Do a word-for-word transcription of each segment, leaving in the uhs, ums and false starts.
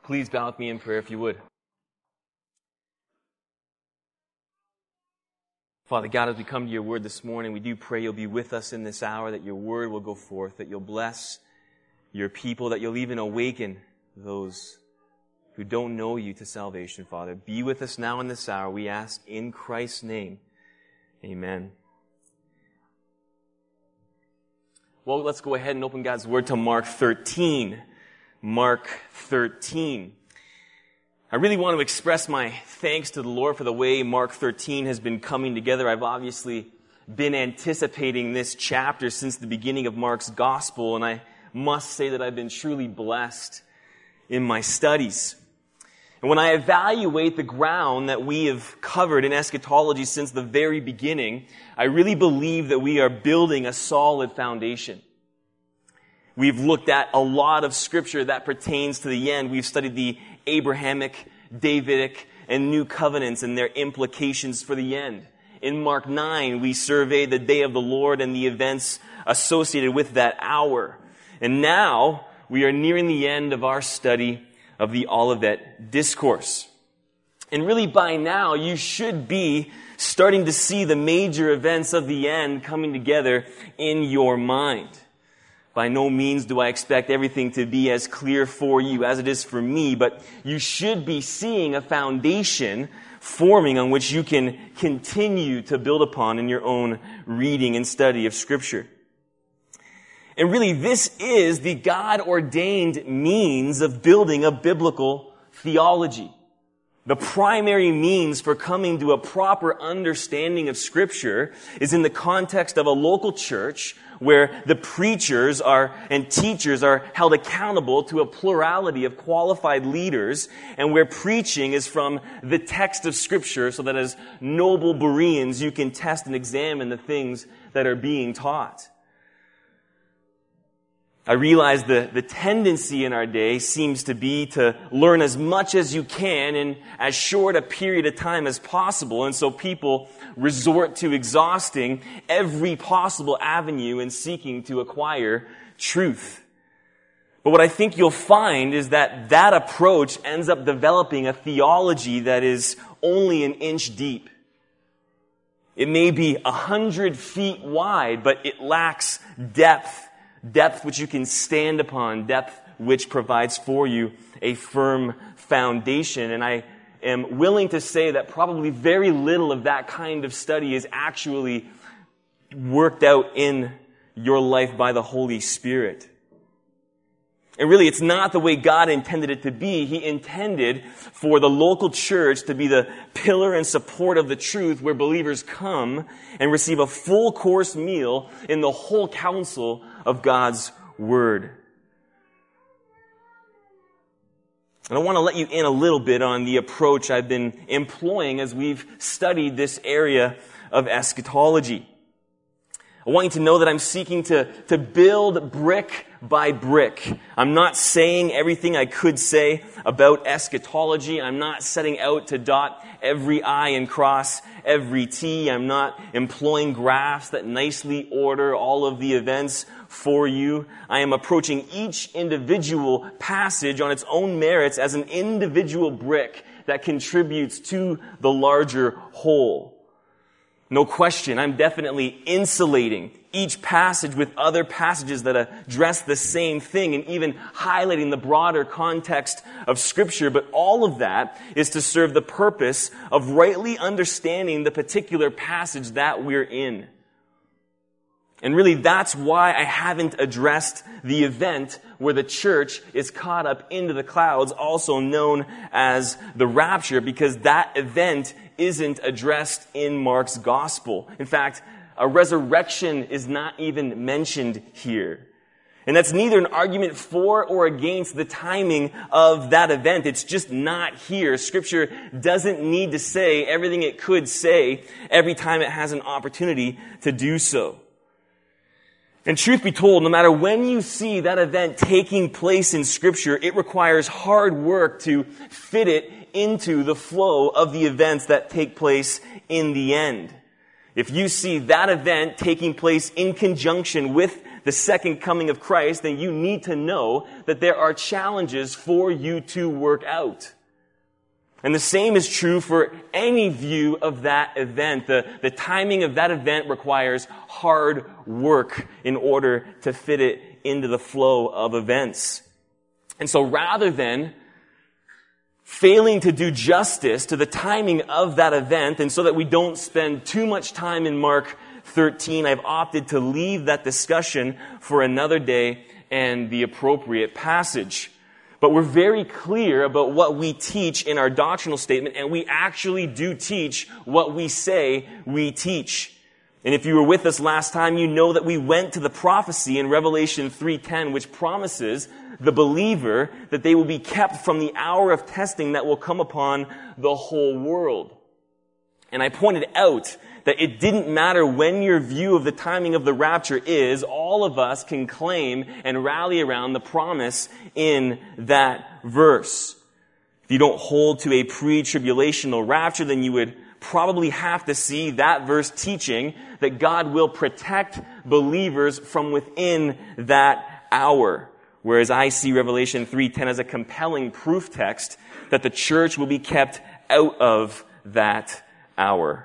Please bow with me in prayer if you would. Father God, as we come to your word this morning, we do pray you'll be with us in this hour, that your word will go forth, that you'll bless your people, that you'll even awaken those who don't know you to salvation, Father. Be with us now in this hour, we ask in Christ's name. Amen. Well, let's go ahead and open God's word to Mark thirteen. Mark thirteen. I really want to express my thanks to the Lord for the way Mark thirteen has been coming together. I've obviously been anticipating this chapter since the beginning of Mark's gospel, and I must say that I've been truly blessed in my studies. And when I evaluate the ground that we have covered in eschatology since the very beginning, I really believe that we are building a solid foundation. We've looked at a lot of scripture that pertains to the end. We've studied the Abrahamic, Davidic, and New Covenants and their implications for the end. In Mark nine, we survey the day of the Lord and the events associated with that hour. And now, we are nearing the end of our study of the Olivet Discourse. And really by now, you should be starting to see the major events of the end coming together in your mind. By no means do I expect everything to be as clear for you as it is for me, but you should be seeing a foundation forming on which you can continue to build upon in your own reading and study of Scripture. And really, this is the God-ordained means of building a biblical theology. The primary means for coming to a proper understanding of Scripture is in the context of a local church where the preachers are and teachers are held accountable to a plurality of qualified leaders, and where preaching is from the text of Scripture, so that as noble Bereans you can test and examine the things that are being taught. I realize the, the tendency in our day seems to be to learn as much as you can in as short a period of time as possible, and so people resort to exhausting every possible avenue in seeking to acquire truth. But what I think you'll find is that that approach ends up developing a theology that is only an inch deep. It may be a hundred feet wide, but it lacks depth. Depth which you can stand upon, depth which provides for you a firm foundation. And I am willing to say that probably very little of that kind of study is actually worked out in your life by the Holy Spirit. And really, it's not the way God intended it to be. He intended for the local church to be the pillar and support of the truth, where believers come and receive a full course meal in the whole counsel of God's Word. And I want to let you in a little bit on the approach I've been employing as we've studied this area of eschatology. I want you to know that I'm seeking to, to build brick by brick. I'm not saying everything I could say about eschatology. I'm not setting out to dot every I and cross every T. I'm not employing graphs that nicely order all of the events for you. I am approaching each individual passage on its own merits as an individual brick that contributes to the larger whole. No question, I'm definitely insulating each passage with other passages that address the same thing and even highlighting the broader context of Scripture. But all of that is to serve the purpose of rightly understanding the particular passage that we're in. And really, that's why I haven't addressed the event where the church is caught up into the clouds, also known as the rapture, because that event isn't addressed in Mark's gospel. In fact, a resurrection is not even mentioned here. And that's neither an argument for or against the timing of that event. It's just not here. Scripture doesn't need to say everything it could say every time it has an opportunity to do so. And truth be told, no matter when you see that event taking place in Scripture, it requires hard work to fit it into the flow of the events that take place in the end. If you see that event taking place in conjunction with the second coming of Christ, then you need to know that there are challenges for you to work out. And the same is true for any view of that event. The, the timing of that event requires hard work in order to fit it into the flow of events. And so rather than failing to do justice to the timing of that event, and so that we don't spend too much time in Mark thirteen, I've opted to leave that discussion for another day and the appropriate passage. But we're very clear about what we teach in our doctrinal statement, and we actually do teach what we say we teach. And if you were with us last time, you know that we went to the prophecy in Revelation three ten, which promises the believer that they will be kept from the hour of testing that will come upon the whole world. And I pointed out that it didn't matter when your view of the timing of the rapture is, all of us can claim and rally around the promise in that verse. If you don't hold to a pre-tribulational rapture, then you would probably have to see that verse teaching that God will protect believers from within that hour. Whereas I see Revelation three ten as a compelling proof text that the church will be kept out of that hour.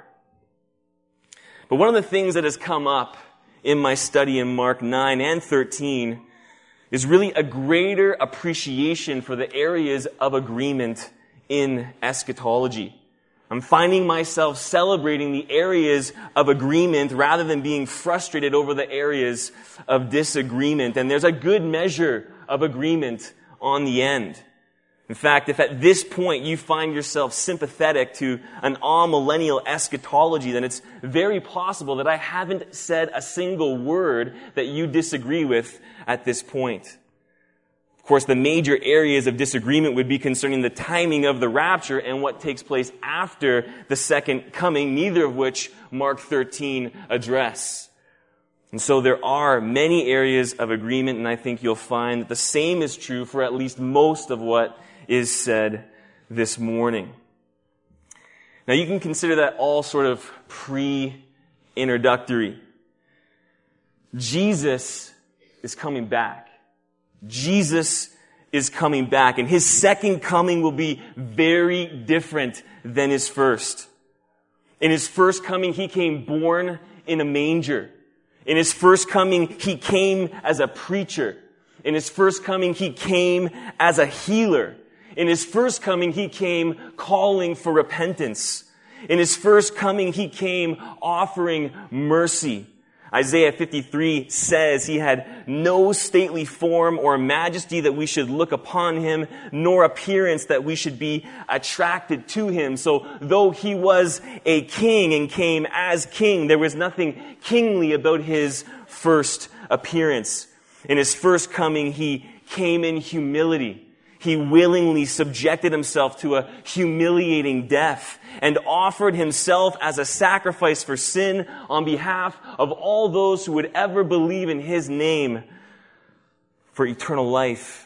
But one of the things that has come up in my study in Mark nine and thirteen is really a greater appreciation for the areas of agreement in eschatology. I'm finding myself celebrating the areas of agreement rather than being frustrated over the areas of disagreement. And there's a good measure of agreement on the end. In fact, if at this point you find yourself sympathetic to an amillennial eschatology, then it's very possible that I haven't said a single word that you disagree with at this point. Of course, the major areas of disagreement would be concerning the timing of the rapture and what takes place after the second coming, neither of which Mark thirteen address. And so there are many areas of agreement, and I think you'll find that the same is true for at least most of what is said this morning. Now you can consider that all sort of pre-introductory. Jesus is coming back. Jesus is coming back, and his second coming will be very different than his first. In his first coming, he came born in a manger. In his first coming, he came as a preacher. In his first coming, he came as a healer. In his first coming, he came calling for repentance. In his first coming, he came offering mercy. Isaiah fifty-three says he had no stately form or majesty that we should look upon him, nor appearance that we should be attracted to him. So though he was a king and came as king, there was nothing kingly about his first appearance. In his first coming, he came in humility. He willingly subjected himself to a humiliating death and offered himself as a sacrifice for sin on behalf of all those who would ever believe in his name for eternal life.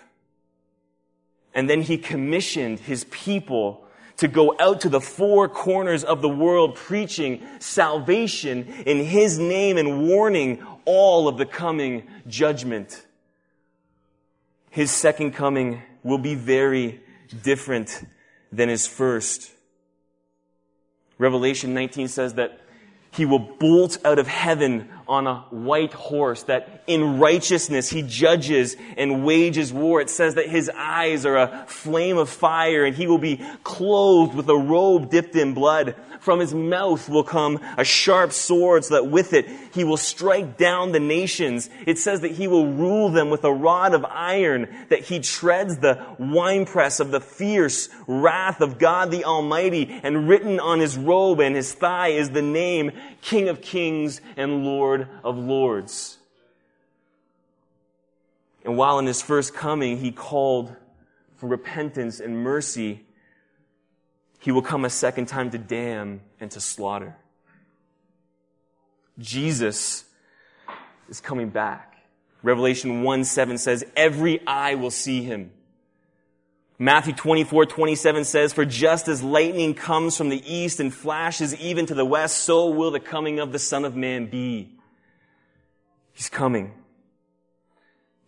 And then he commissioned his people to go out to the four corners of the world preaching salvation in his name and warning all of the coming judgment. His second coming will be very different than his first. Revelation nineteen says that he will bolt out of heaven on a white horse, that in righteousness he judges and wages war. It says that his eyes are a flame of fire, and he will be clothed with a robe dipped in blood. From his mouth will come a sharp sword, so that with it he will strike down the nations. It says that he will rule them with a rod of iron, that he treads the winepress of the fierce wrath of God the Almighty. And written on his robe and his thigh is the name King of Kings and Lord of Lords. And while in his first coming he called for repentance and mercy, he will come a second time to damn and to slaughter. Jesus is coming back. Revelation one seven says, every eye will see him. Matthew twenty-four twenty-seven says, for just as lightning comes from the east and flashes even to the west, so will the coming of the Son of Man be. He's coming.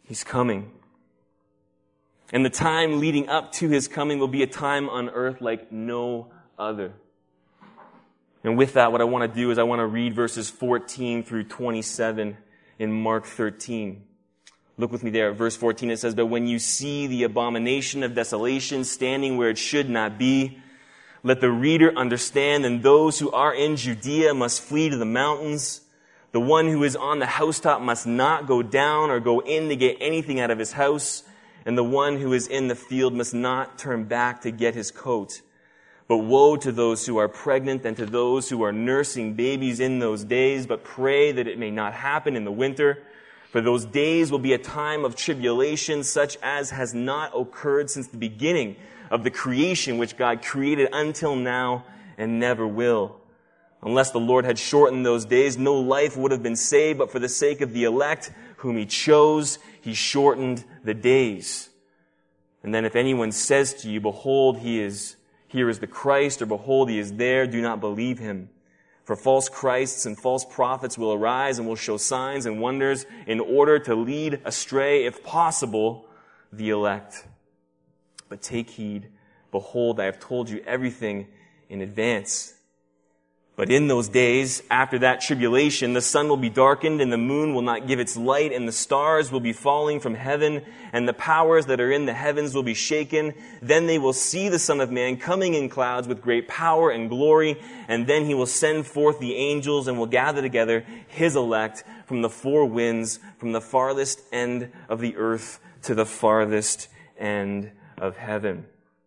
He's coming. And the time leading up to his coming will be a time on earth like no other. And with that, what I want to do is I want to read verses fourteen through twenty-seven in Mark thirteen. Look with me there at verse fourteen. It says, "But when you see the abomination of desolation standing where it should not be, let the reader understand, and those who are in Judea must flee to the mountains. The one who is on the housetop must not go down or go in to get anything out of his house, and the one who is in the field must not turn back to get his coat. But woe to those who are pregnant and to those who are nursing babies in those days, but pray that it may not happen in the winter. For those days will be a time of tribulation such as has not occurred since the beginning of the creation which God created until now and never will. Unless the Lord had shortened those days, no life would have been saved, but for the sake of the elect whom he chose, he shortened the days. And then if anyone says to you, behold, he is, here is the Christ, or behold, he is there, do not believe him. For false Christs and false prophets will arise and will show signs and wonders in order to lead astray, if possible, the elect. But take heed, behold, I have told you everything in advance. But in those days, after that tribulation, the sun will be darkened, and the moon will not give its light, and the stars will be falling from heaven, and the powers that are in the heavens will be shaken. Then they will see the Son of Man coming in clouds with great power and glory, and then he will send forth the angels and will gather together his elect from the four winds, from the farthest end of the earth to the farthest end of heaven."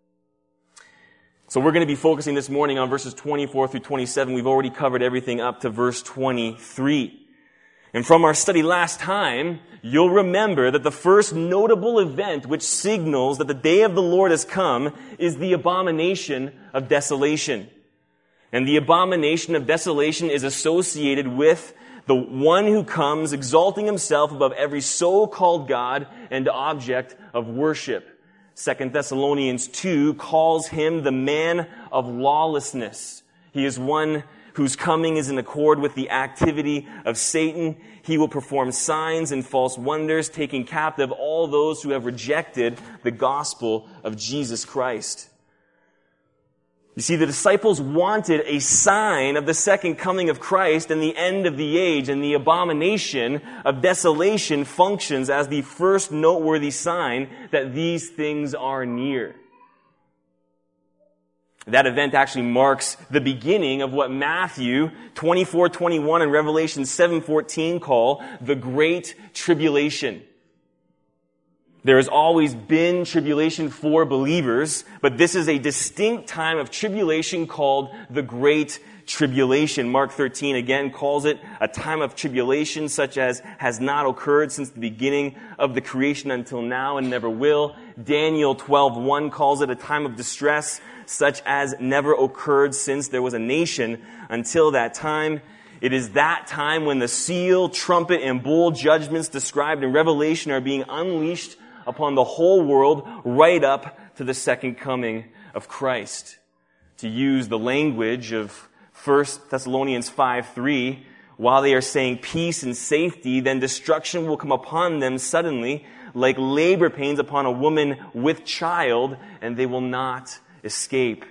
So we're going to be focusing this morning on verses twenty-four through twenty-seven. We've already covered everything up to verse twenty-three. And from our study last time, you'll remember that the first notable event which signals that the day of the Lord has come is the abomination of desolation. And the abomination of desolation is associated with the one who comes exalting himself above every so-called God and object of worship. Second Thessalonians two calls him the man of lawlessness. He is one whose coming is in accord with the activity of Satan. He will perform signs and false wonders, taking captive all those who have rejected the gospel of Jesus Christ. You see, the disciples wanted a sign of the second coming of Christ and the end of the age, and the abomination of desolation functions as the first noteworthy sign that these things are near. That event actually marks the beginning of what Matthew twenty-four twenty-one and Revelation seven fourteen call the Great Tribulation. There has always been tribulation for believers, but this is a distinct time of tribulation called the Great Tribulation. Mark thirteen again calls it a time of tribulation such as has not occurred since the beginning of the creation until now and never will. Daniel twelve one calls it a time of distress such as never occurred since there was a nation until that time. It is that time when the seal, trumpet, and bowl judgments described in Revelation are being unleashed upon the whole world right up to the second coming of Christ. To use the language of First Thessalonians five three, while they are saying peace and safety, then destruction will come upon them suddenly, like labor pains upon a woman with child, and they will not escape.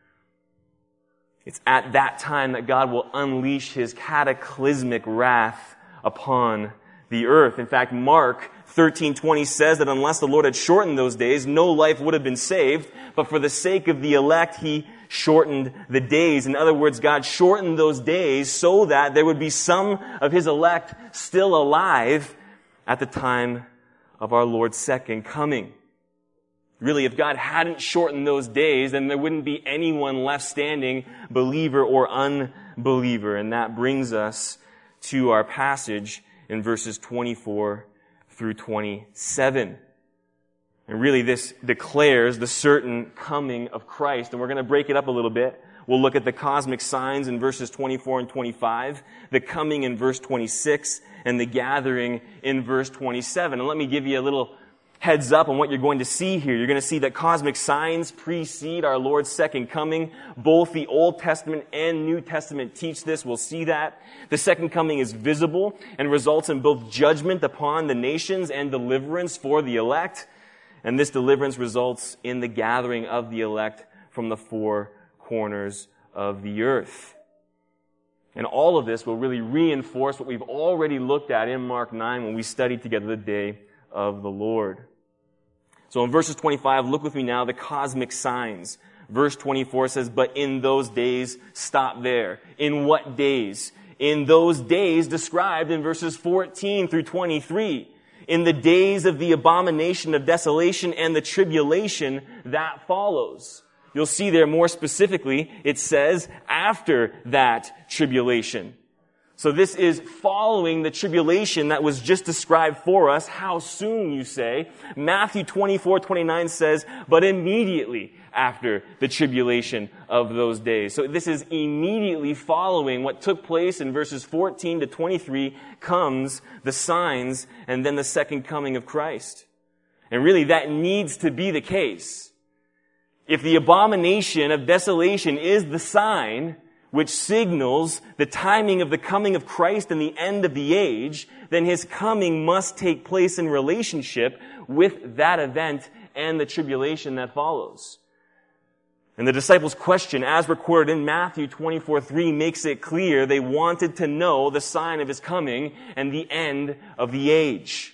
It's at that time that God will unleash his cataclysmic wrath upon the earth. In fact, Mark thirteen twenty says that unless the Lord had shortened those days, no life would have been saved. But for the sake of the elect, he shortened the days. In other words, God shortened those days so that there would be some of his elect still alive at the time of our Lord's second coming. Really, if God hadn't shortened those days, then there wouldn't be anyone left standing, believer or unbeliever. And that brings us to our passage in verses twenty-four through twenty-seven. And really this declares the certain coming of Christ. And we're going to break it up a little bit. We'll look at the cosmic signs in verses twenty-four and twenty-five, the coming in verse twenty-six, and the gathering in verse twenty-seven. And let me give you a little heads up on what you're going to see here. You're going to see that cosmic signs precede our Lord's second coming. Both the Old Testament and New Testament teach this. We'll see that. The second coming is visible and results in both judgment upon the nations and deliverance for the elect. And this deliverance results in the gathering of the elect from the four corners of the earth. And all of this will really reinforce what we've already looked at in Mark nine when we studied together the day of the Lord. So in verses twenty-five, look with me now, the cosmic signs. Verse twenty-four says, but in those days, stop there. In what days? In those days described in verses fourteen through twenty-three. In the days of the abomination of desolation and the tribulation that follows. You'll see there more specifically, it says, after that tribulation. So this is following the tribulation that was just described for us. How soon, you say? Matthew twenty-four twenty-nine says, but immediately after the tribulation of those days. So this is immediately following what took place in verses fourteen to twenty-three comes the signs and then the second coming of Christ. And really that needs to be the case. If the abomination of desolation is the sign which signals the timing of the coming of Christ and the end of the age, then his coming must take place in relationship with that event and the tribulation that follows. And the disciples' question, as recorded in Matthew twenty-four three, makes it clear they wanted to know the sign of his coming and the end of the age.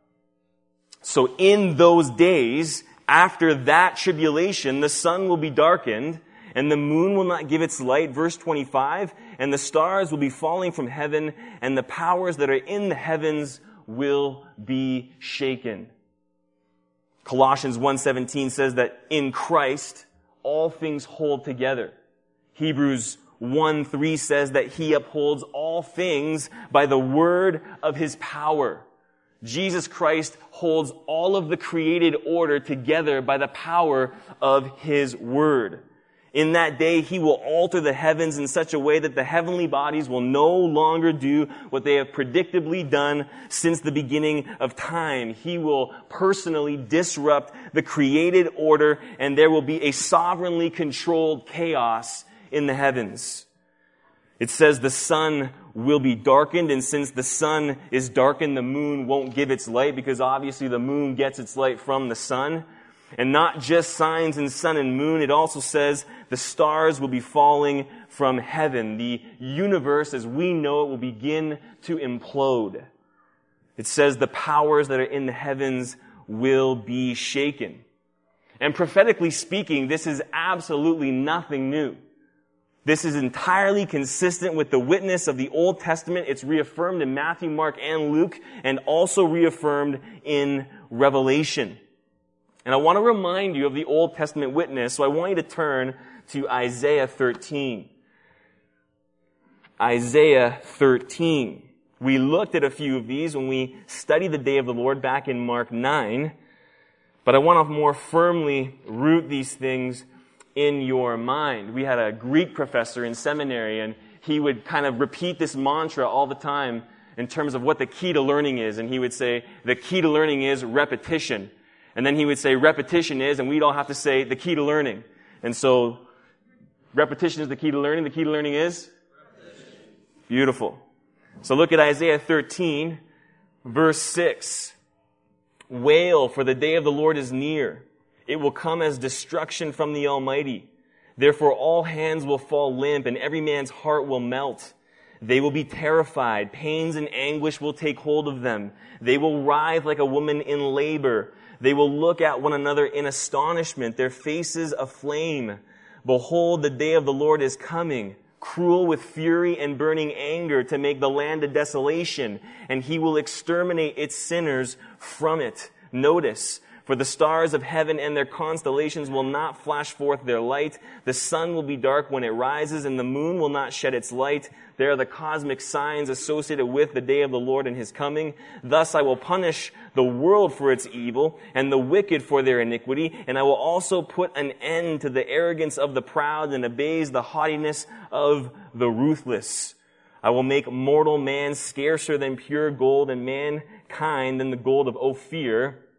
So in those days, after that tribulation, the sun will be darkened, and the moon will not give its light, verse twenty-five, and the stars will be falling from heaven, and the powers that are in the heavens will be shaken. Colossians one seventeen says that in Christ, all things hold together. Hebrews one three says that he upholds all things by the word of his power. Jesus Christ holds all of the created order together by the power of his word. In that day, he will alter the heavens in such a way that the heavenly bodies will no longer do what they have predictably done since the beginning of time. He will personally disrupt the created order, and there will be a sovereignly controlled chaos in the heavens. It says the sun will be darkened, and since the sun is darkened, the moon won't give its light, because obviously the moon gets its light from the sun. And not just signs in sun and moon, it also says the stars will be falling from heaven. The universe as we know it will begin to implode. It says the powers that are in the heavens will be shaken. And prophetically speaking, this is absolutely nothing new. This is entirely consistent with the witness of the Old Testament. It's reaffirmed in Matthew, Mark, and Luke, and also reaffirmed in Revelation. And I want to remind you of the Old Testament witness, so I want you to turn to Isaiah thirteen. Isaiah thirteen. We looked at a few of these when we studied the day of the Lord back in Mark nine, but I want to more firmly root these things in your mind. We had a Greek professor in seminary, and he would kind of repeat this mantra all the time in terms of what the key to learning is, and he would say, the key to learning is repetition. And then he would say repetition is, and we'd all have to say the key to learning. And so, repetition is the key to learning. The key to learning is? Repetition. Beautiful. So look at Isaiah thirteen, verse six. Wail, for the day of the Lord is near. It will come as destruction from the Almighty. Therefore all hands will fall limp, and every man's heart will melt. They will be terrified. Pains and anguish will take hold of them. They will writhe like a woman in labor. They will look at one another in astonishment, their faces aflame. Behold, the day of the Lord is coming, cruel with fury and burning anger, to make the land a desolation, and he will exterminate its sinners from it. Notice, for the stars of heaven and their constellations will not flash forth their light. The sun will be dark when it rises, and the moon will not shed its light. There are the cosmic signs associated with the day of the Lord and his coming. Thus I will punish the world for its evil, and the wicked for their iniquity, and I will also put an end to the arrogance of the proud, and abase the haughtiness of the ruthless. I will make mortal man scarcer than pure gold, and mankind than the gold of Ophir.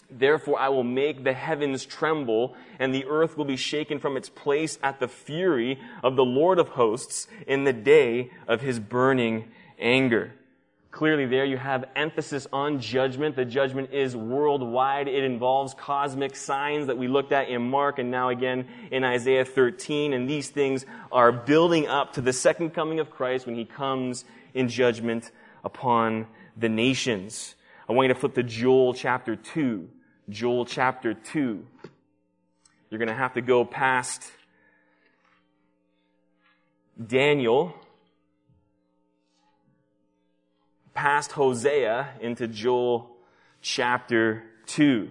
Therefore I will make the heavens tremble, and the earth will be shaken from its place at the fury of the Lord of hosts in the day of his burning anger. Clearly there you have emphasis on judgment. The judgment is worldwide. It involves cosmic signs that we looked at in Mark and now again in Isaiah thirteen. And these things are building up to the second coming of Christ when he comes in judgment upon the nations. I want you to flip to Joel chapter two. Joel chapter two. You're going to have to go past Daniel, past Hosea, into Joel chapter two.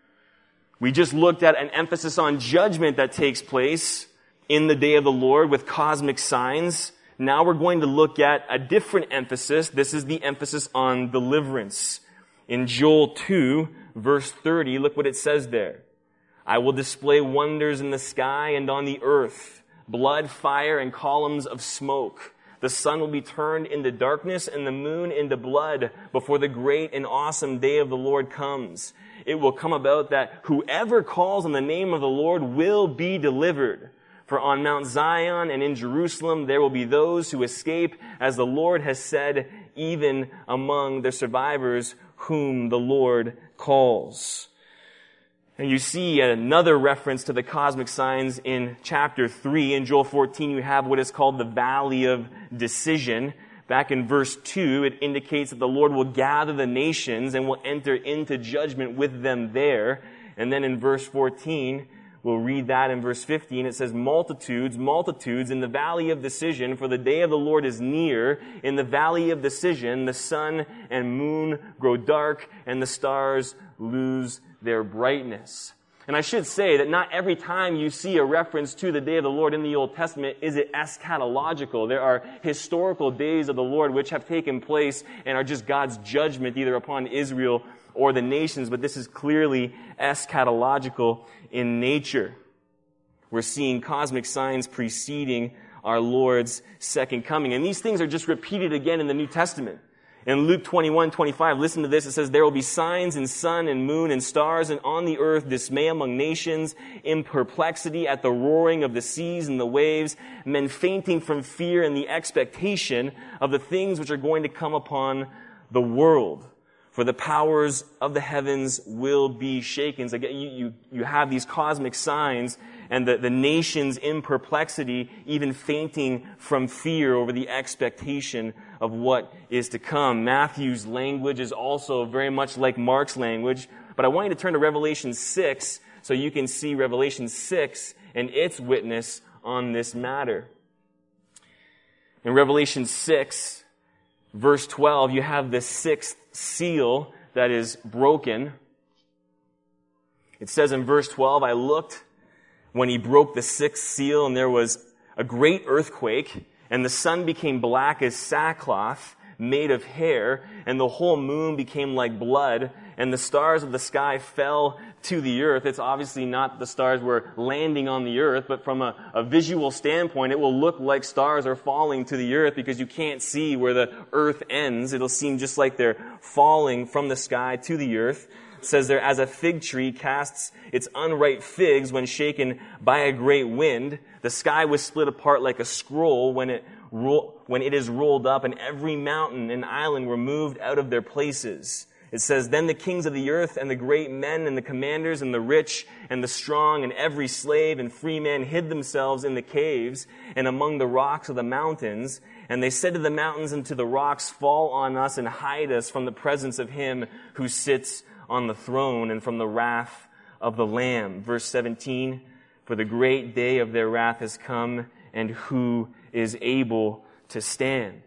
We just looked at an emphasis on judgment that takes place in the day of the Lord with cosmic signs. Now we're going to look at a different emphasis. This is the emphasis on deliverance. In Joel two, verse thirty, look what it says there. I will display wonders in the sky and on the earth, blood, fire, and columns of smoke. The sun will be turned into darkness and the moon into blood before the great and awesome day of the Lord comes. It will come about that whoever calls on the name of the Lord will be delivered. For on Mount Zion and in Jerusalem there will be those who escape, as the Lord has said, even among the survivors whom the Lord calls. And you see another reference to the cosmic signs in chapter three. In Joel fourteen, you have what is called the Valley of Decision. Back in verse two, it indicates that the Lord will gather the nations and will enter into judgment with them there. And then in verse fourteen, we'll read that in verse fifteen. It says, multitudes, multitudes in the valley of decision, for the day of the Lord is near. In the valley of decision, the sun and moon grow dark, and the stars lose their brightness. And I should say that not every time you see a reference to the day of the Lord in the Old Testament is it eschatological. There are historical days of the Lord which have taken place and are just God's judgment either upon Israel or the nations, but this is clearly eschatological in nature. We're seeing cosmic signs preceding our Lord's second coming. And these things are just repeated again in the New Testament. In Luke twenty-one twenty-five, listen to this. It says, there will be signs in sun and moon and stars, and on the earth dismay among nations, in perplexity at the roaring of the seas and the waves, men fainting from fear and the expectation of the things which are going to come upon the world. For the powers of the heavens will be shaken. So again, you, you, you have these cosmic signs and the, the nations in perplexity, even fainting from fear over the expectation of what is to come. Matthew's language is also very much like Mark's language. But I want you to turn to Revelation six so you can see Revelation six and its witness on this matter. In Revelation six, verse twelve, you have the sixth seal that is broken. It says in verse twelve, I looked when he broke the sixth seal, and there was a great earthquake, and the sun became black as sackcloth made of hair, and the whole moon became like blood, and the stars of the sky fell to the earth. It's obviously not the stars were landing on the earth, but from a, a visual standpoint, it will look like stars are falling to the earth because you can't see where the earth ends. It'll seem just like they're falling from the sky to the earth. It says there, as a fig tree casts its unripe figs when shaken by a great wind, the sky was split apart like a scroll when it ro- when it is rolled up, and every mountain and island were moved out of their places. It says, then the kings of the earth and the great men and the commanders and the rich and the strong and every slave and free man hid themselves in the caves and among the rocks of the mountains. And they said to the mountains and to the rocks, fall on us and hide us from the presence of him who sits on the throne and from the wrath of the Lamb. Verse seventeen, for the great day of their wrath has come, and who is able to stand?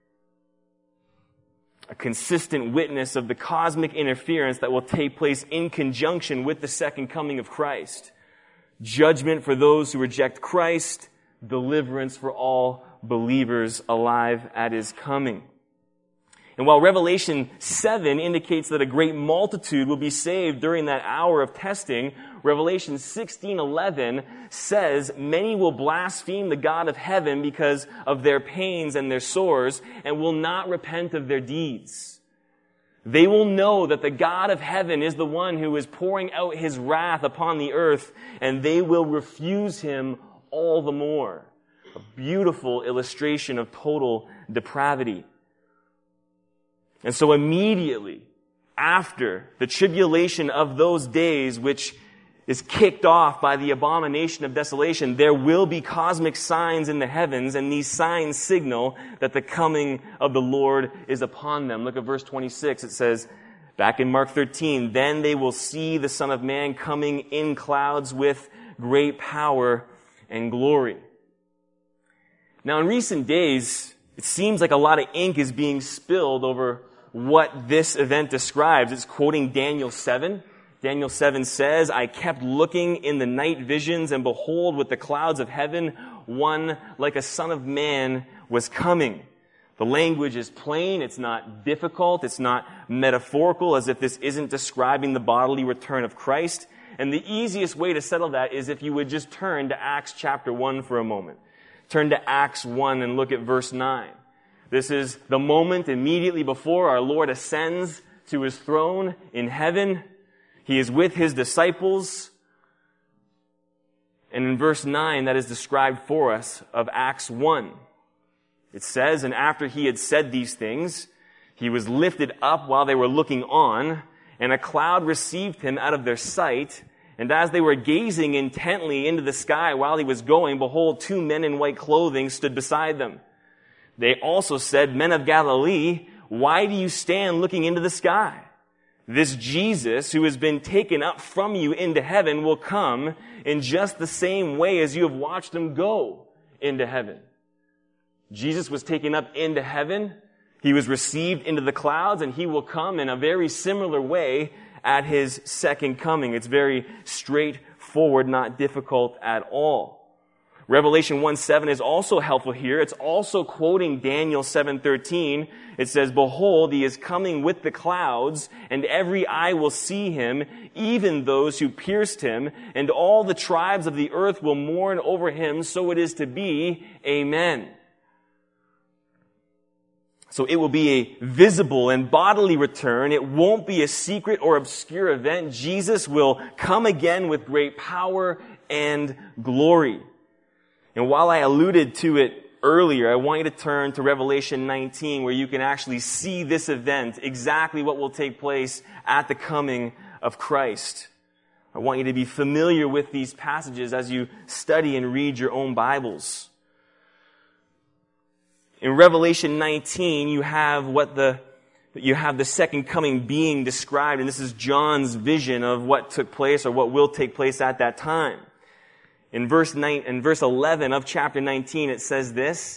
A consistent witness of the cosmic interference that will take place in conjunction with the second coming of Christ. Judgment for those who reject Christ, deliverance for all believers alive at his coming. And while Revelation seven indicates that a great multitude will be saved during that hour of testing, Revelation sixteen eleven says many will blaspheme the God of heaven because of their pains and their sores and will not repent of their deeds. They will know that the God of heaven is the one who is pouring out his wrath upon the earth, and they will refuse him all the more. A beautiful illustration of total depravity. And so immediately after the tribulation of those days, which is kicked off by the abomination of desolation, there will be cosmic signs in the heavens, and these signs signal that the coming of the Lord is upon them. Look at verse twenty-six. It says, back in Mark thirteen, then they will see the Son of Man coming in clouds with great power and glory. Now, in recent days, it seems like a lot of ink is being spilled over what this event describes. It's quoting Daniel seven. Daniel seven says, I kept looking in the night visions, and behold, with the clouds of heaven, one like a son of man was coming. The language is plain. It's not difficult. It's not metaphorical, as if this isn't describing the bodily return of Christ. And the easiest way to settle that is if you would just turn to Acts chapter one for a moment. Turn to Acts one and look at verse nine. This is the moment immediately before our Lord ascends to his throne in heaven. He is with his disciples. And in verse nine, that is described for us of Acts one. It says, and after he had said these things, he was lifted up while they were looking on, and a cloud received him out of their sight. And as they were gazing intently into the sky while he was going, behold, two men in white clothing stood beside them. They also said, Men of Galilee, why do you stand looking into the sky? This Jesus, who has been taken up from you into heaven, will come in just the same way as you have watched him go into heaven. Jesus was taken up into heaven. He was received into the clouds, and he will come in a very similar way at his second coming. It's very straightforward, not difficult at all. Revelation one seven is also helpful here. It's also quoting Daniel seven thirteen. It says, Behold, he is coming with the clouds, and every eye will see him, even those who pierced him, and all the tribes of the earth will mourn over him. So it is to be. Amen. So it will be a visible and bodily return. It won't be a secret or obscure event. Jesus will come again with great power and glory. And while I alluded to it earlier, I want you to turn to Revelation nineteen, where you can actually see this event, exactly what will take place at the coming of Christ. I want you to be familiar with these passages as you study and read your own Bibles. In Revelation nineteen, you have what the you have the second coming being described, and this is John's vision of what took place or what will take place at that time. In verse nine, in verse eleven of chapter nineteen, it says this,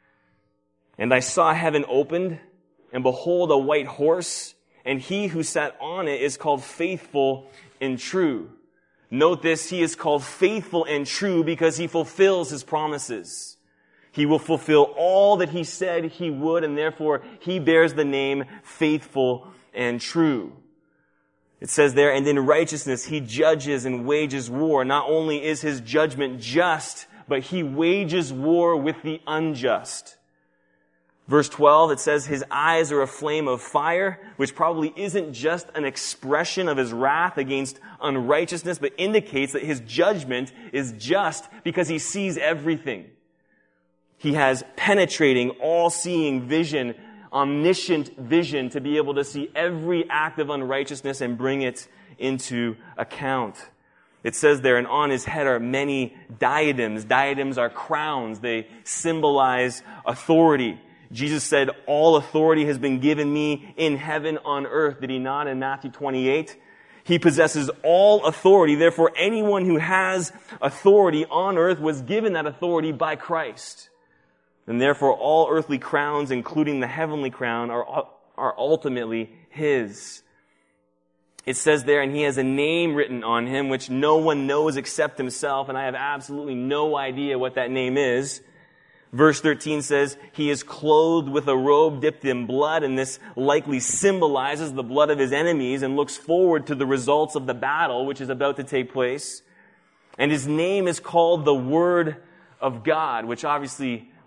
And I saw heaven opened, and behold, a white horse, and he who sat on it is called Faithful and True. Note this, he is called faithful and true because he fulfills his promises. He will fulfill all that he said he would, and therefore he bears the name Faithful and True. It says there, and in righteousness he judges and wages war. Not only is his judgment just, but he wages war with the unjust. Verse twelve, it says, his eyes are a flame of fire, which probably isn't just an expression of his wrath against unrighteousness, but indicates that his judgment is just because he sees everything. He has penetrating, all-seeing vision, omniscient vision to be able to see every act of unrighteousness and bring it into account. It says there, and on his head are many diadems. Diadems are crowns. They symbolize authority. Jesus said, all authority has been given me in heaven, on earth. Did he not in Matthew twenty-eight? He possesses all authority. Therefore, anyone who has authority on earth was given that authority by Christ. And therefore, all earthly crowns, including the heavenly crown, are, are ultimately his. It says there, and he has a name written on him, which no one knows except himself, and I have absolutely no idea what that name is. Verse thirteen says, he is clothed with a robe dipped in blood, and this likely symbolizes the blood of his enemies and looks forward to the results of the battle which is about to take place. And his name is called the Word of God, which obviously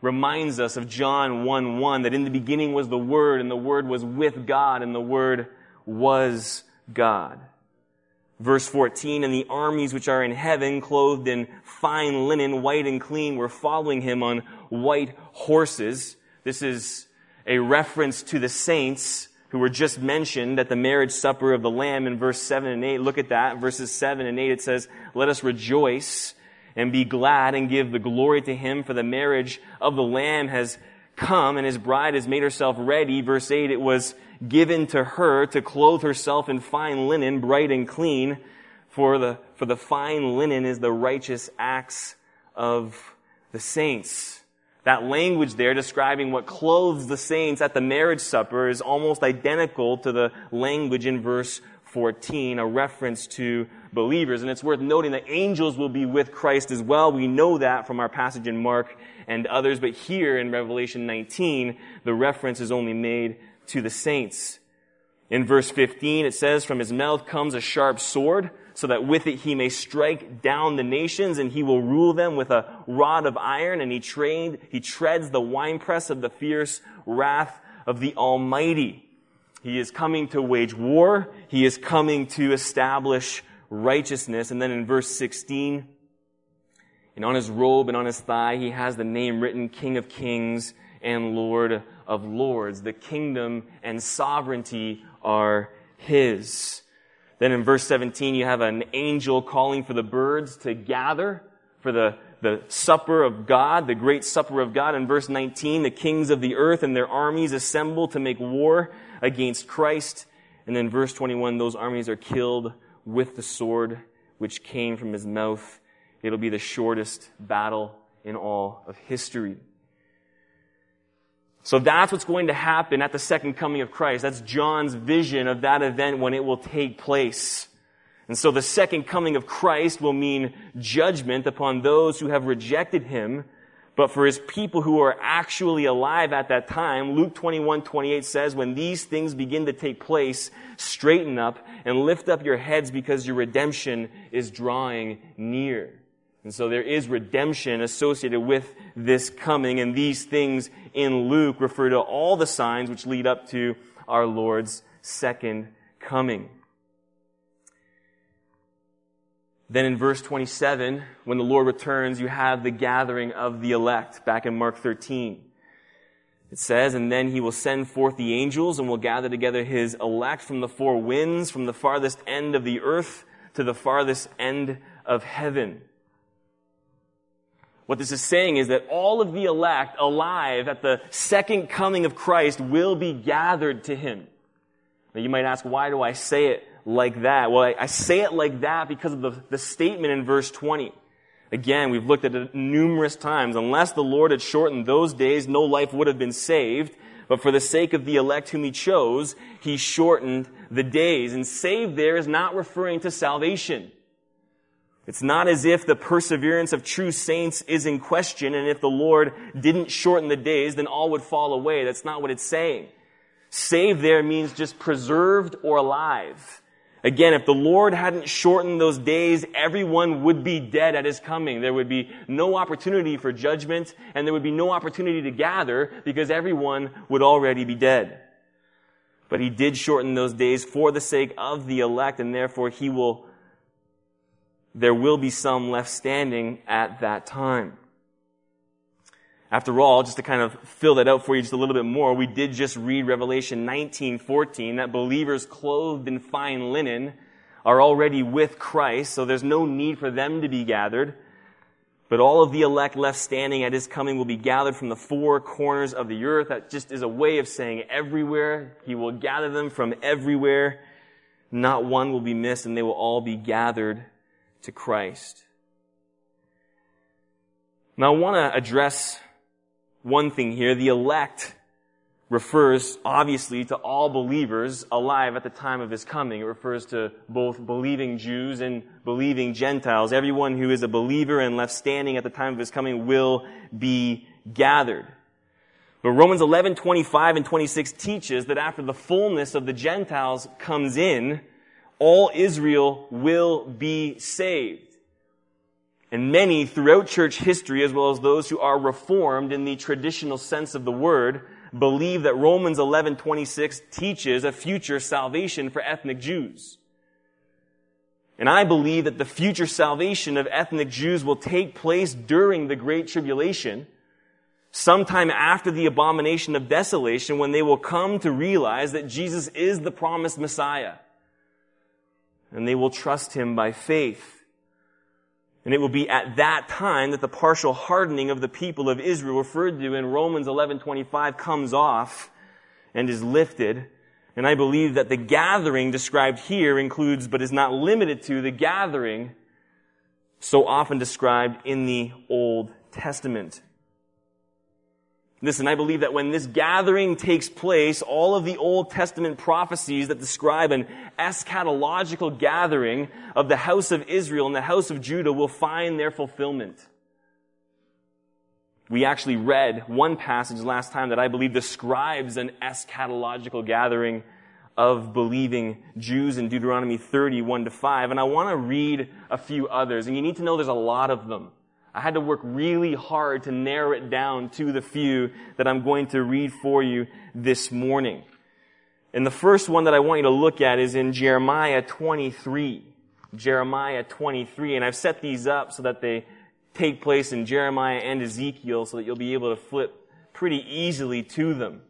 reminds us of John one one, that in the beginning was the Word, and the Word was with God, and the Word was God. Verse fourteen, and the armies which are in heaven, clothed in fine linen, white and clean, were following him on white horses. This is a reference to the saints who were just mentioned at the marriage supper of the Lamb in verse seven and eight. Look at that. Verses seven and eight, it says, let us rejoice and be glad and give the glory to him, for the marriage of the Lamb has come, and his bride has made herself ready. Verse eight, it was given to her to clothe herself in fine linen, bright and clean, for the, for the fine linen is the righteous acts of the saints. That language there describing what clothes the saints at the marriage supper is almost identical to the language in verse fourteen, a reference to believers. And it's worth noting that angels will be with Christ as well. We know that from our passage in Mark and others, but here in Revelation nineteen, the reference is only made to the saints. In verse fifteen, it says, from his mouth comes a sharp sword, so that with it he may strike down the nations, and he will rule them with a rod of iron, and he trained, he treads the winepress of the fierce wrath of the Almighty. He is coming to wage war. He is coming to establish righteousness. And then in verse sixteen, and on his robe and on his thigh, he has the name written, King of Kings and Lord of Lords. The kingdom and sovereignty are his. Then in verse seventeen, you have an angel calling for the birds to gather for the, the supper of God, the great supper of God. In verse nineteen, the kings of the earth and their armies assemble to make war against Christ. And then verse twenty-one, those armies are killed with the sword which came from his mouth. It'll be the shortest battle in all of history. So that's what's going to happen at the second coming of Christ. That's John's vision of that event when it will take place. And so the second coming of Christ will mean judgment upon those who have rejected him. But for his people who are actually alive at that time, Luke twenty-one twenty-eight says, when these things begin to take place, straighten up and lift up your heads, because your redemption is drawing near. And so there is redemption associated with this coming, and these things in Luke refer to all the signs which lead up to our Lord's second coming. Then in verse twenty-seven, when the Lord returns, you have the gathering of the elect, back in Mark thirteen. It says, and then he will send forth the angels and will gather together his elect from the four winds, from the farthest end of the earth to the farthest end of heaven. What this is saying is that all of the elect alive at the second coming of Christ will be gathered to him. Now you might ask, why do I say it like that? Well, I, I say it like that because of the, the statement in verse twenty. Again, we've looked at it numerous times. Unless the Lord had shortened those days, no life would have been saved. But for the sake of the elect whom he chose, he shortened the days. And saved there is not referring to salvation. It's not as if the perseverance of true saints is in question, and if the Lord didn't shorten the days, then all would fall away. That's not what it's saying. Saved there means just preserved or alive. Again, if the Lord hadn't shortened those days, everyone would be dead at his coming. There would be no opportunity for judgment, and there would be no opportunity to gather, because everyone would already be dead. But he did shorten those days for the sake of the elect, and therefore he will there will be some left standing at that time. After all, just to kind of fill that out for you just a little bit more, we did just read Revelation nineteen fourteen, that believers clothed in fine linen are already with Christ, so there's no need for them to be gathered. But all of the elect left standing at his coming will be gathered from the four corners of the earth. That just is a way of saying everywhere. He will gather them from everywhere. Not one will be missed, and they will all be gathered to Christ. Now I want to address one thing here. The elect refers obviously to all believers alive at the time of his coming. It refers to both believing Jews and believing Gentiles. Everyone who is a believer and left standing at the time of his coming will be gathered. But Romans eleven twenty-five and twenty-six teaches that after the fullness of the Gentiles comes in, all Israel will be saved. And many throughout church history, as well as those who are reformed in the traditional sense of the word, believe that Romans eleven twenty-six teaches a future salvation for ethnic Jews. And I believe that the future salvation of ethnic Jews will take place during the Great Tribulation, sometime after the abomination of desolation, when they will come to realize that Jesus is the promised Messiah. And they will trust him by faith. And it will be at that time that the partial hardening of the people of Israel referred to in Romans eleven twenty-five comes off and is lifted. And I believe that the gathering described here includes, but is not limited to, the gathering so often described in the Old Testament. Listen, I believe that when this gathering takes place, all of the Old Testament prophecies that describe an eschatological gathering of the house of Israel and the house of Judah will find their fulfillment. We actually read one passage last time that I believe describes an eschatological gathering of believing Jews in Deuteronomy thirty, one to five. And I want to read a few others. And you need to know there's a lot of them. I had to work really hard to narrow it down to the few that I'm going to read for you this morning. And the first one that I want you to look at is in Jeremiah twenty-three. Jeremiah twenty-three. And I've set these up so that they take place in Jeremiah and Ezekiel so that you'll be able to flip pretty easily to them.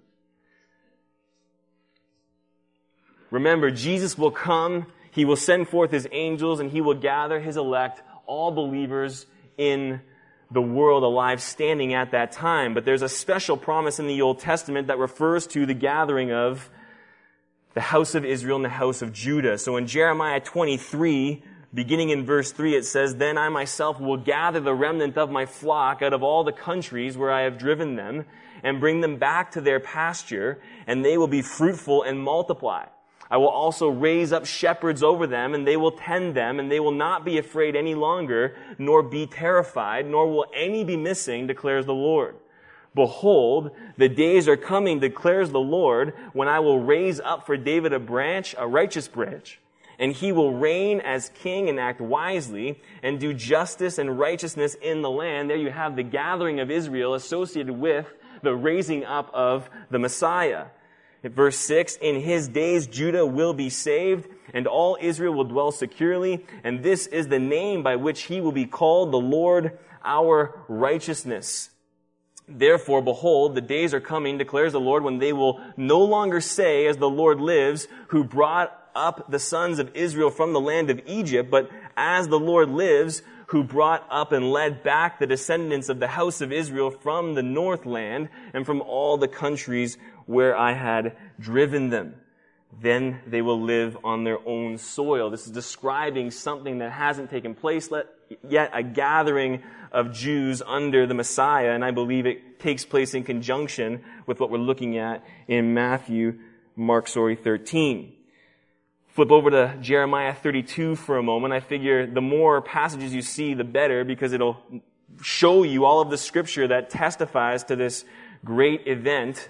Remember, Jesus will come, he will send forth his angels, and he will gather his elect, all believers in the world alive standing at that time. But there's a special promise in the Old Testament that refers to the gathering of the house of Israel and the house of Judah. So in Jeremiah twenty-three, beginning in verse three, it says, "Then I myself will gather the remnant of my flock out of all the countries where I have driven them, and bring them back to their pasture, and they will be fruitful and multiply. I will also raise up shepherds over them, and they will tend them, and they will not be afraid any longer, nor be terrified, nor will any be missing, declares the Lord. Behold, the days are coming, declares the Lord, when I will raise up for David a branch, a righteous branch, and he will reign as king and act wisely and do justice and righteousness in the land." There you have the gathering of Israel associated with the raising up of the Messiah. In verse six, "In his days Judah will be saved, and all Israel will dwell securely, and this is the name by which he will be called, the Lord our righteousness. Therefore, behold, the days are coming, declares the Lord, when they will no longer say, as the Lord lives, who brought up the sons of Israel from the land of Egypt, but as the Lord lives, who brought up and led back the descendants of the house of Israel from the north land and from all the countries where I had driven them. Then they will live on their own soil." This is describing something that hasn't taken place yet, a gathering of Jews under the Messiah, and I believe it takes place in conjunction with what we're looking at in Matthew, Mark, sorry, thirteen. Flip over to Jeremiah thirty-two for a moment. I figure the more passages you see, the better, because it'll show you all of the scripture that testifies to this great event.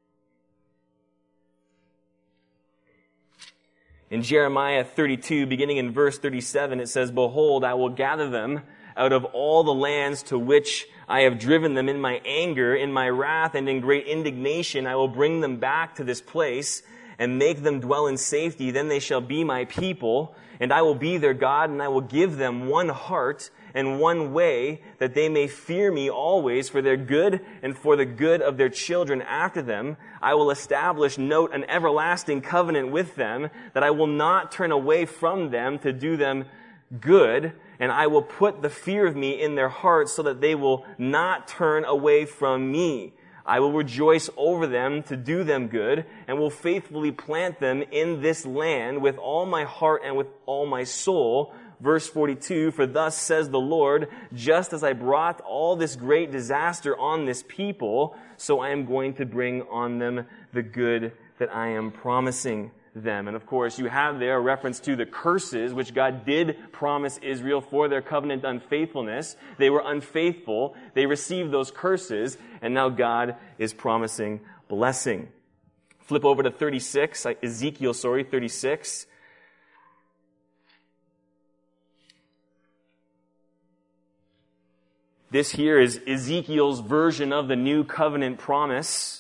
In Jeremiah thirty-two, beginning in verse thirty-seven, it says, "Behold, I will gather them out of all the lands to which I have driven them in my anger, in my wrath, and in great indignation. I will bring them back to this place and make them dwell in safety. Then they shall be my people, and I will be their God, and I will give them one heart and one way, that they may fear me always for their good and for the good of their children after them. I will establish, note, an everlasting covenant with them, that I will not turn away from them to do them good, and I will put the fear of me in their hearts so that they will not turn away from me. I will rejoice over them to do them good, and will faithfully plant them in this land with all my heart and with all my soul." Verse forty-two, "For thus says the Lord, just as I brought all this great disaster on this people, so I am going to bring on them the good that I am promising them." And of course, you have there a reference to the curses which God did promise Israel for their covenant unfaithfulness. They were unfaithful. They received those curses, and now God is promising blessing. Flip over to thirty-six, Ezekiel, sorry, thirty-six. This here is Ezekiel's version of the new covenant promise.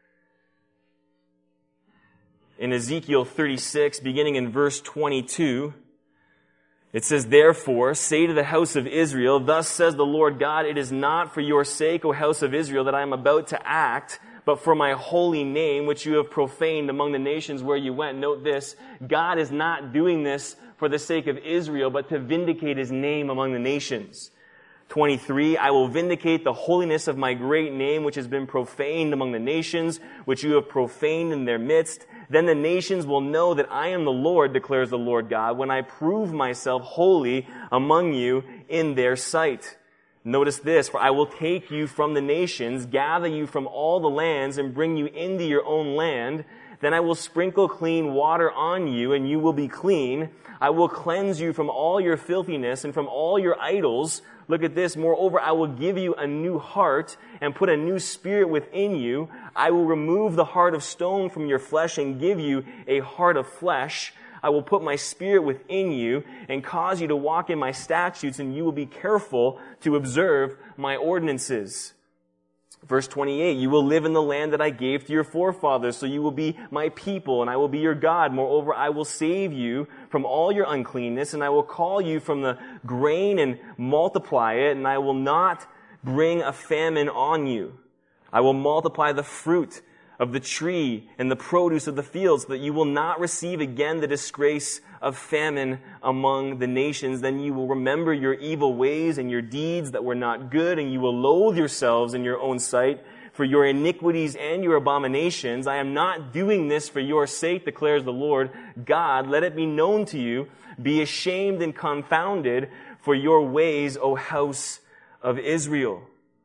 In Ezekiel thirty-six, beginning in verse twenty-two, it says, "Therefore, say to the house of Israel, thus says the Lord God, it is not for your sake, O house of Israel, that I am about to act, but for my holy name, which you have profaned among the nations where you went." Note this, God is not doing this for the sake of Israel, but to vindicate His name among the nations. twenty-three, "I will vindicate the holiness of my great name, which has been profaned among the nations, which you have profaned in their midst. Then the nations will know that I am the Lord, declares the Lord God, when I prove myself holy among you in their sight." Notice this, "For I will take you from the nations, gather you from all the lands, and bring you into your own land. Then I will sprinkle clean water on you, and you will be clean. I will cleanse you from all your filthiness and from all your idols." Look at this. "Moreover, I will give you a new heart and put a new spirit within you. I will remove the heart of stone from your flesh and give you a heart of flesh. I will put my spirit within you and cause you to walk in my statutes, and you will be careful to observe my ordinances." Verse twenty-eight, "You will live in the land that I gave to your forefathers, so you will be my people, and I will be your God. Moreover, I will save you from all your uncleanness, and I will call you from the grain and multiply it, and I will not bring a famine on you. I will multiply the fruit of the tree and the produce of the field, so that you will not receive again the disgrace of famine among the nations. Then you will remember your evil ways and your deeds that were not good, and you will loathe yourselves in your own sight for your iniquities and your abominations. I am not doing this for your sake, declares the Lord God. Let it be known to you. Be ashamed and confounded for your ways, O house of Israel."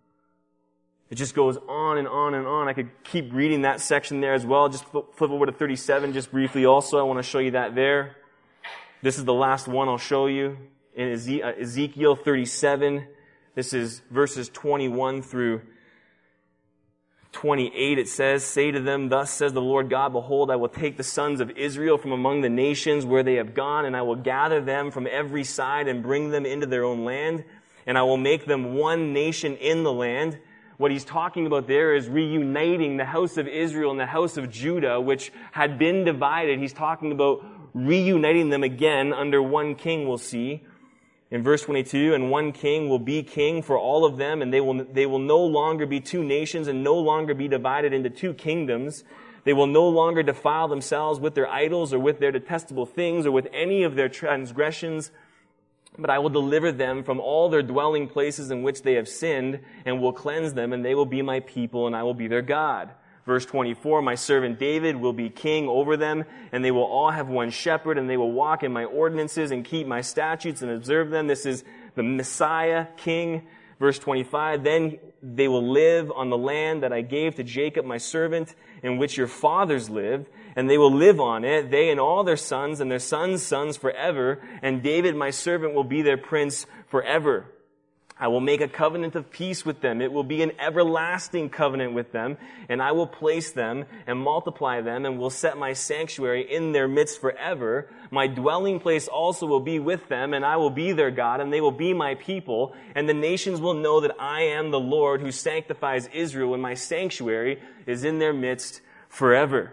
It just goes on and on and on. I could keep reading that section there as well. Just flip over to thirty-seven just briefly also. I want to show you that there. This is the last one I'll show you. In Ezekiel thirty-seven, this is verses twenty-one through twenty-eight. It says, "Say to them, thus says the Lord God, behold, I will take the sons of Israel from among the nations where they have gone, and I will gather them from every side and bring them into their own land, and I will make them one nation in the land." What he's talking about there is reuniting the house of Israel and the house of Judah, which had been divided. He's talking about reuniting them again under one king, we'll see. In verse twenty-two, "And one king will be king for all of them, and they will, they will no longer be two nations and no longer be divided into two kingdoms. They will no longer defile themselves with their idols or with their detestable things or with any of their transgressions. But I will deliver them from all their dwelling places in which they have sinned, and will cleanse them, and they will be my people, and I will be their God." Verse twenty-four, "My servant David will be king over them, and they will all have one shepherd, and they will walk in my ordinances and keep my statutes and observe them." This is the Messiah king. Verse twenty-five, "Then they will live on the land that I gave to Jacob my servant, in which your fathers lived, and they will live on it, they and all their sons and their sons' sons forever, and David my servant will be their prince forever. I will make a covenant of peace with them. It will be an everlasting covenant with them, and I will place them and multiply them, and will set my sanctuary in their midst forever. My dwelling place also will be with them, and I will be their God, and they will be my people. And the nations will know that I am the Lord who sanctifies Israel, and my sanctuary is in their midst forever."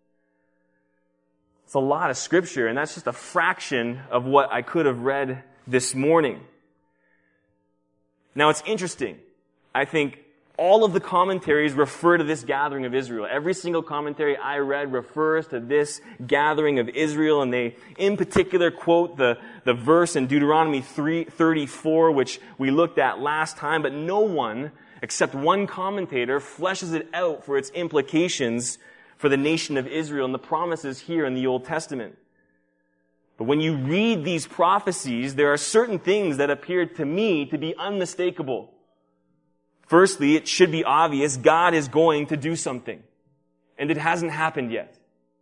It's a lot of scripture, and that's just a fraction of what I could have read this morning. Now, it's interesting. I think all of the commentaries refer to this gathering of Israel. Every single commentary I read refers to this gathering of Israel, and they, in particular, quote the, the verse in Deuteronomy three thirty-four, which we looked at last time, but no one, except one commentator, fleshes it out for its implications for the nation of Israel and the promises here in the Old Testament. But when you read these prophecies, there are certain things that appear to me to be unmistakable. Firstly, it should be obvious God is going to do something. And it hasn't happened yet.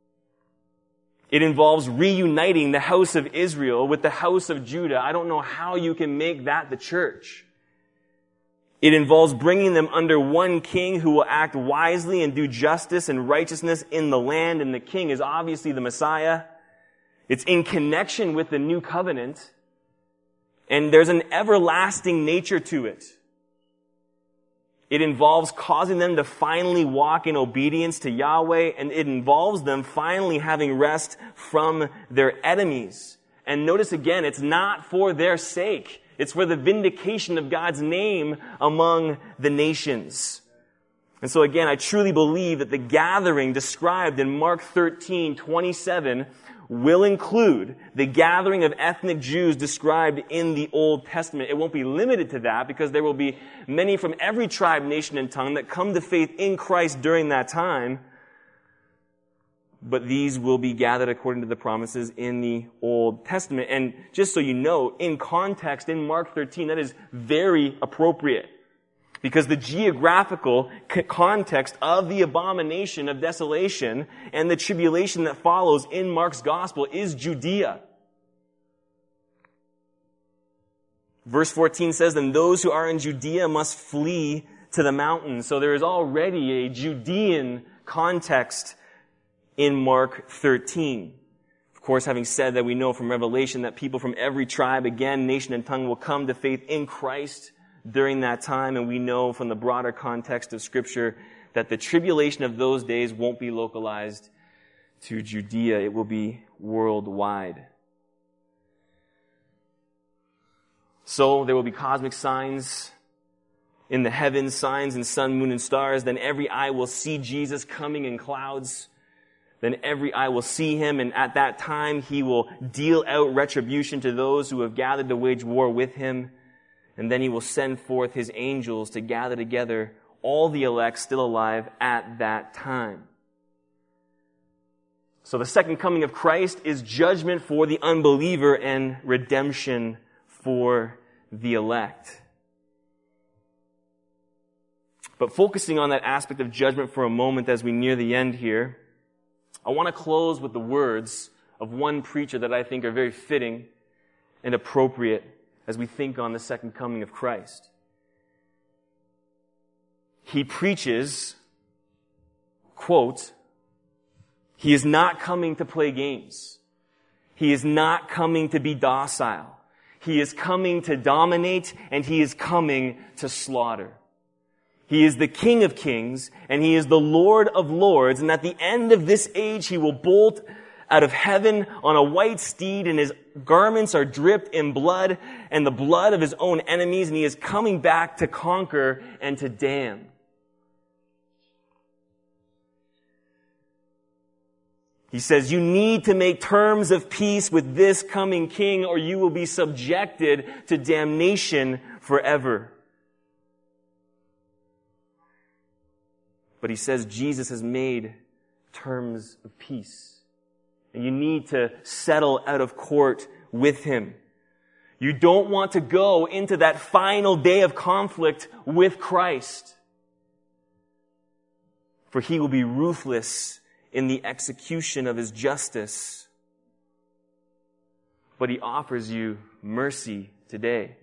It involves reuniting the house of Israel with the house of Judah. I don't know how you can make that the church. It involves bringing them under one king who will act wisely and do justice and righteousness in the land. And the king is obviously the Messiah. It's in connection with the new covenant, and there's an everlasting nature to it. It involves causing them to finally walk in obedience to Yahweh, and it involves them finally having rest from their enemies. And notice again, it's not for their sake. It's for the vindication of God's name among the nations. And so again, I truly believe that the gathering described in Mark thirteen twenty-seven will include the gathering of ethnic Jews described in the Old Testament. It won't be limited to that, because there will be many from every tribe, nation, and tongue that come to faith in Christ during that time. But these will be gathered according to the promises in the Old Testament. And just so you know, in context, in Mark thirteen, that is very appropriate. Because the geographical context of the abomination of desolation and the tribulation that follows in Mark's gospel is Judea. Verse fourteen says, "Then those who are in Judea must flee to the mountains." So there is already a Judean context in Mark thirteen. Of course, having said that, we know from Revelation that people from every tribe, again, nation, and tongue will come to faith in Christ during that time, and we know from the broader context of Scripture that the tribulation of those days won't be localized to Judea. It will be worldwide. So there will be cosmic signs in the heavens, signs in sun, moon, and stars. Then every eye will see Jesus coming in clouds. Then every eye will see him, and at that time he will deal out retribution to those who have gathered to wage war with him. And then he will send forth his angels to gather together all the elect still alive at that time. So the second coming of Christ is judgment for the unbeliever and redemption for the elect. But focusing on that aspect of judgment for a moment as we near the end here, I want to close with the words of one preacher that I think are very fitting and appropriate as we think on the second coming of Christ. He preaches, quote, "He is not coming to play games. He is not coming to be docile. He is coming to dominate, and he is coming to slaughter. He is the King of kings, and he is the Lord of lords, and at the end of this age he will bolt out of heaven on a white steed, and his garments are dripped in blood and the blood of his own enemies, and he is coming back to conquer and to damn." He says, "You need to make terms of peace with this coming king, or you will be subjected to damnation forever." But he says Jesus has made terms of peace. And you need to settle out of court with him. You don't want to go into that final day of conflict with Christ. For he will be ruthless in the execution of his justice. But he offers you mercy today.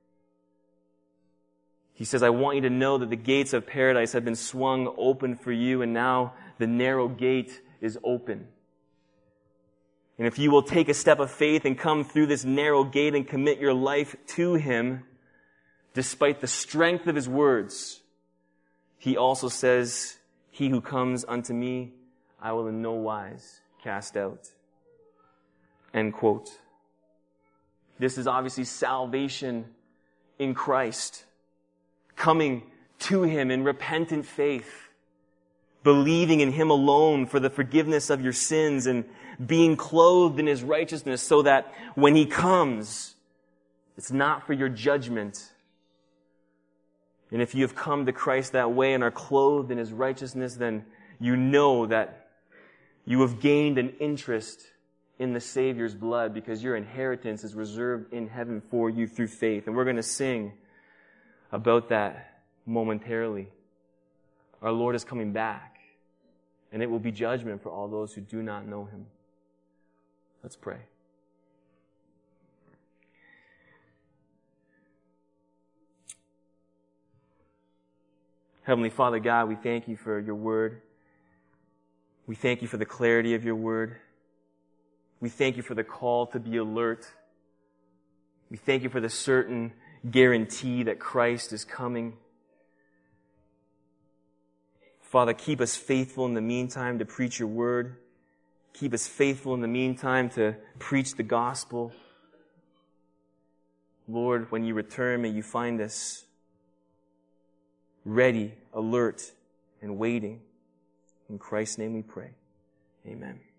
He says, "I want you to know that the gates of paradise have been swung open for you, and now the narrow gate is open. And if you will take a step of faith and come through this narrow gate and commit your life to him, despite the strength of his words, he also says, 'He who comes unto me, I will in no wise cast out.'" End quote. This is obviously salvation in Christ. Coming to him in repentant faith. Believing in him alone for the forgiveness of your sins, and being clothed in his righteousness, so that when he comes, it's not for your judgment. And if you have come to Christ that way and are clothed in his righteousness, then you know that you have gained an interest in the Savior's blood, because your inheritance is reserved in heaven for you through faith. And we're going to sing about that momentarily. Our Lord is coming back, and it will be judgment for all those who do not know him. Let's pray. Heavenly Father God, we thank you for your word. We thank you for the clarity of your word. We thank you for the call to be alert. We thank you for the certain guarantee that Christ is coming. Father, keep us faithful in the meantime to preach your word. Keep us faithful in the meantime to preach the gospel. Lord, when you return, may you find us ready, alert, and waiting. In Christ's name we pray. Amen.